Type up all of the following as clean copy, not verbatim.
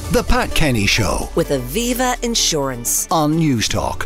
The Pat Kenny Show with Aviva Insurance on Newstalk.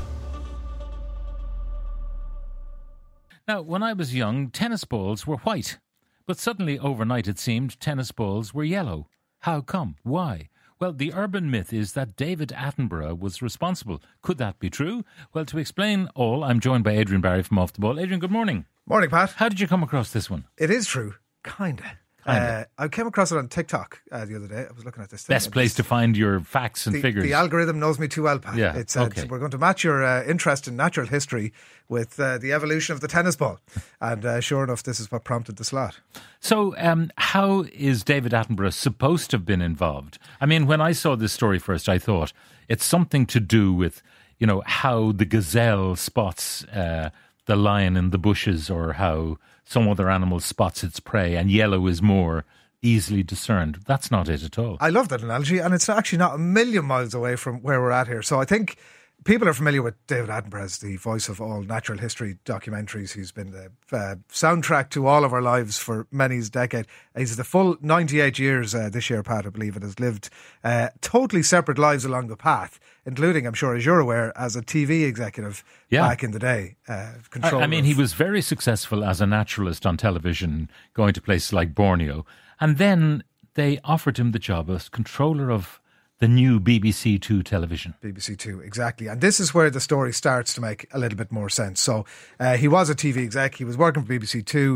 Now, when I was young, tennis balls were white. But suddenly, overnight, it seemed tennis balls were yellow. How come? Why? Well, the urban myth is that David Attenborough was responsible. Could that be true? Well, to explain all, I'm joined by Adrian Barry from Off the Ball. Adrian, good morning. Morning, Pat. How did you come across this one? It is true. Kinda. I came across it on TikTok the other day. I was looking at this thing. Best place to find your facts and figures. The algorithm knows me too well, Pat. Yeah, It's okay. We're going to match your interest in natural history with the evolution of the tennis ball. And sure enough, this is what prompted the slot. So, how is David Attenborough supposed to have been involved? I mean, when I saw this story first, I thought it's something to do with, you know, how the gazelle spots the lion in the bushes, or how some other animal spots its prey, and yellow is more easily discerned. That's not it at all. I love that analogy, and it's actually not a million miles away from where we're at here. So I think people are familiar with David Attenborough as the voice of all natural history documentaries. He's been the soundtrack to all of our lives for many a decade. He's the full 98 years this year, Pat, I believe, and has lived totally separate lives along the path, including, I'm sure, as you're aware, as a TV executive back in the day. I mean, he was very successful as a naturalist on television, going to places like Borneo. And then they offered him the job as controller of the new BBC Two television. BBC Two, exactly. And this is where the story starts to make a little bit more sense. So he was a TV exec. He was working for BBC Two.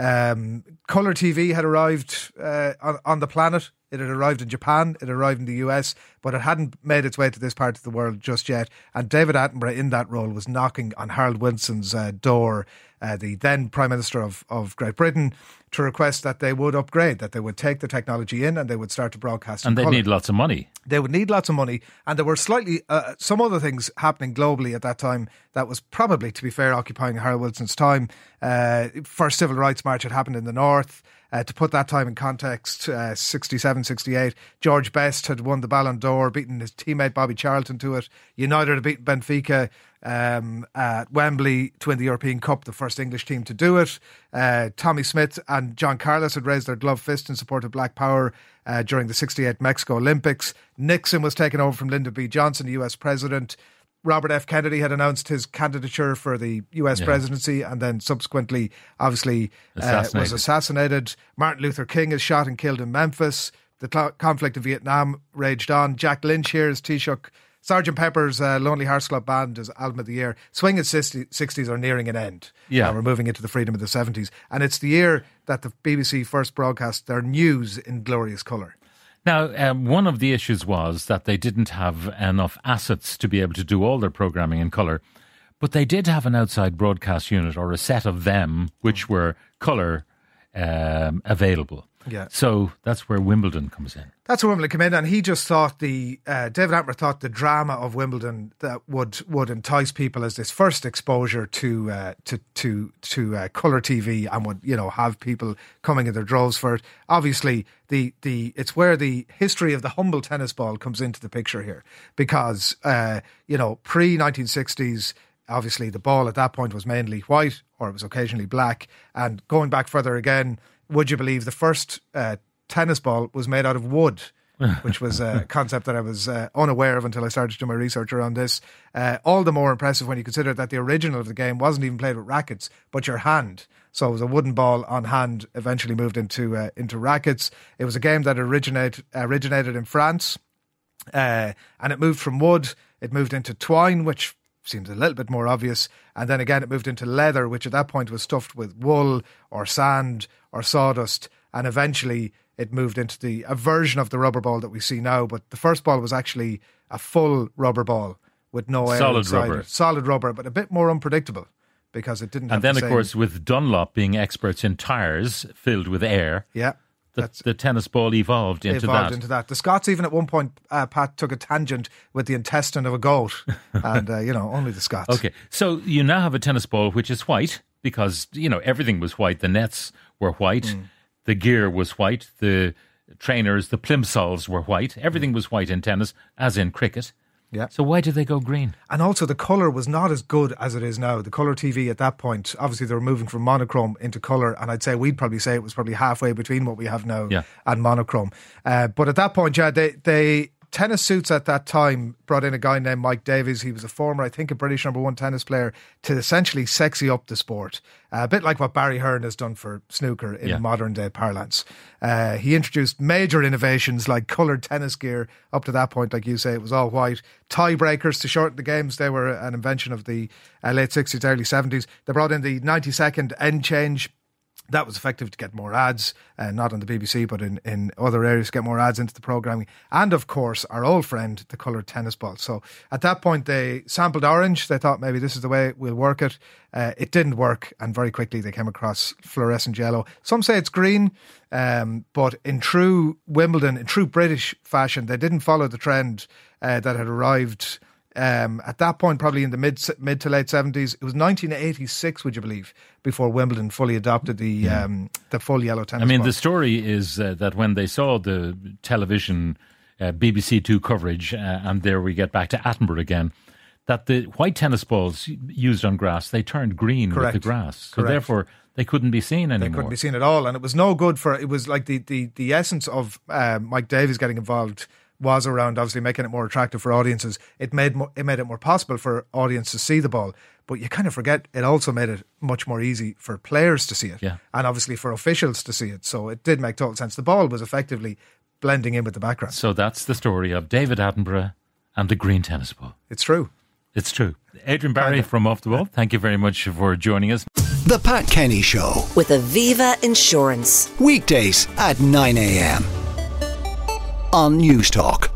Colour TV had arrived on the planet. It had arrived in Japan, it arrived in the US, but it hadn't made its way to this part of the world just yet. And David Attenborough, in that role, was knocking on Harold Wilson's door, the then Prime Minister of Great Britain, to request that they would upgrade, that they would take the technology in and they would start to broadcast. And they'd need lots of money. They would need lots of money. And there were slightly some other things happening globally at that time that was probably, to be fair, occupying Harold Wilson's time. First civil rights march had happened in the north. To put that time in context, 67, 68, George Best had won the Ballon d'Or, beaten his teammate Bobby Charlton to it. United had beaten Benfica at Wembley to win the European Cup, the first English team to do it. Tommy Smith and John Carlos had raised their gloved fist in support of Black Power during the 68 Mexico Olympics. Nixon was taken over from Lyndon B. Johnson, the US president. Robert F. Kennedy had announced his candidature for the US presidency, and then subsequently, obviously, was assassinated. Martin Luther King is shot and killed in Memphis. The conflict in Vietnam raged on. Jack Lynch here is Taoiseach. Sgt. Pepper's Lonely Hearts Club Band is Album of the Year. Swing and 60s are nearing an end. Yeah. We're moving into the freedom of the 70s. And it's the year that the BBC first broadcast their news in glorious colour. Now, one of the issues was that they didn't have enough assets to be able to do all their programming in colour, but they did have an outside broadcast unit, or a set of them, which were colour available. Yeah. So that's where Wimbledon comes in. That's where Wimbledon came in, and he just thought David Attenborough thought the drama of Wimbledon that would entice people as this first exposure to colour TV, and would, you know, have people coming in their droves for it. Obviously, it's where the history of the humble tennis ball comes into the picture here, because pre 1960s. Obviously, the ball at that point was mainly white, or it was occasionally black. And going back further again, would you believe the first tennis ball was made out of wood, which was a concept that I was unaware of until I started to do my research around this. All the more impressive when you consider that the original of the game wasn't even played with rackets, but your hand. So it was a wooden ball on hand, eventually moved into rackets. It was a game that originated in France, and it moved from wood. It moved into twine, which seems a little bit more obvious. And then again, it moved into leather, which at that point was stuffed with wool or sand or sawdust. And eventually it moved into a version of the rubber ball that we see now. But the first ball was actually a full rubber ball with no air inside it. Solid rubber, but a bit more unpredictable because it didn't have the same. And then, of course, with Dunlop being experts in tyres filled with air. Yeah. The tennis ball evolved into that. The Scots even at one point, Pat, took a tangent with the intestine of a goat. And, only the Scots. Okay, so you now have a tennis ball which is white because, everything was white. The nets were white. The gear was white. The trainers, the plimsolls were white. Everything was white in tennis, as in cricket. Yeah. So why did they go green? And also the colour was not as good as it is now. The colour TV at that point, obviously they were moving from monochrome into colour, and we'd probably say it was probably halfway between what we have now and monochrome. But at that point, they tennis suits at that time brought in a guy named Mike Davies. He was a former, I think, a British #1 tennis player, to essentially sexy up the sport. A bit like what Barry Hearn has done for snooker in modern day parlance. He introduced major innovations like coloured tennis gear. Up to that point, like you say, it was all white. Tiebreakers to shorten the games. They were an invention of the late 60s, early 70s. They brought in the 90-second end change. That was effective to get more ads, not on the BBC, but in other areas, to get more ads into the programming. And of course, our old friend, the coloured tennis ball. So at that point, they sampled orange. They thought maybe this is the way we'll work it. It didn't work, and very quickly they came across fluorescent yellow. Some say it's green, but in true Wimbledon, in true British fashion, they didn't follow the trend that had arrived at that point, probably in the mid to late 70s. It was 1986, would you believe, before Wimbledon fully adopted the full yellow tennis ball. I mean, the story is that when they saw the television BBC Two coverage, and there we get back to Attenborough again, that the white tennis balls used on grass, they turned green with the grass. So therefore, they couldn't be seen anymore. They couldn't be seen at all. And it was no good for, it was like the essence of Mike Davies getting involved was around obviously making it more attractive for audiences. It made it more possible for audience to see the ball, but you kind of forget it also made it much more easy for players to see it, and obviously for officials to see it. So it did make total sense. The ball was effectively blending in with the background. So that's the story of David Attenborough and the green tennis ball. It's true. It's true. Adrian Barry from Off the Wall, thank you very much for joining us. The Pat Kenny Show. With Aviva Insurance. Weekdays at 9 a.m. on News Talk.